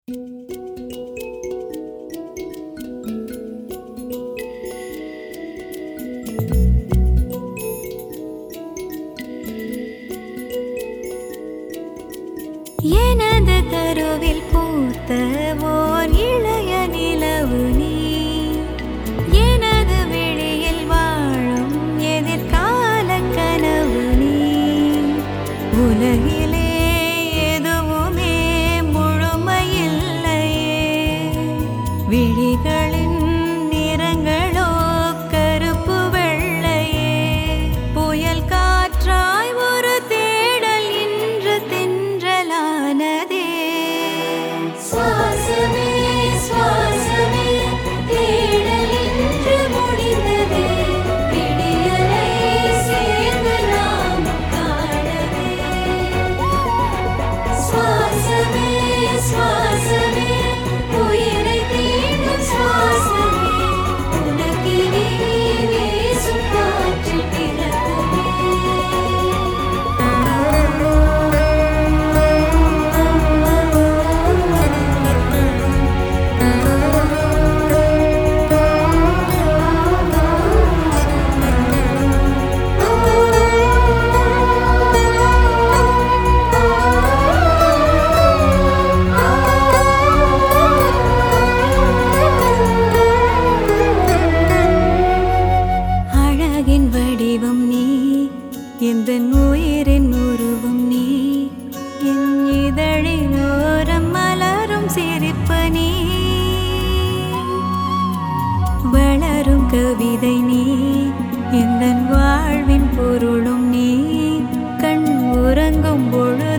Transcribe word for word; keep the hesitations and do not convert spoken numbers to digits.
எனது கருவில் பூத்த ஓர் இளைய நிலவு நீ, எனது விழியில் வாழும் எதிர்கால கனவு நீ. உலகிலே எதுவுமே முழுமையில்லையே, விழிகளின் நிறங்களோ கருப்பு வெள்ளையே. புயல் காற்றாய் ஒரு தேடல் இன்று தென்றலானதே. சுவாசமே சுவாசமே தேடல் இன்று முடிந்ததே, விடியலை சேர்ந்து நாம் காணவே. சுவாசமே சுவாசமே உயிரை தீண்டும் சுவாசமே, உனக்கினி வீசும் காற்றில் பிறக்குமே. அழகின் வடிவம் நீ, எந்தன் உயிரின் உருவம் நீ, என் இதழில் ஓரம் மலரும் சிரிப்பு நீ. வளரும் கவிதை நீ, எந்தன் வாழ்வின் பொருளும் நீ, கண் உறங்கும் பொழுது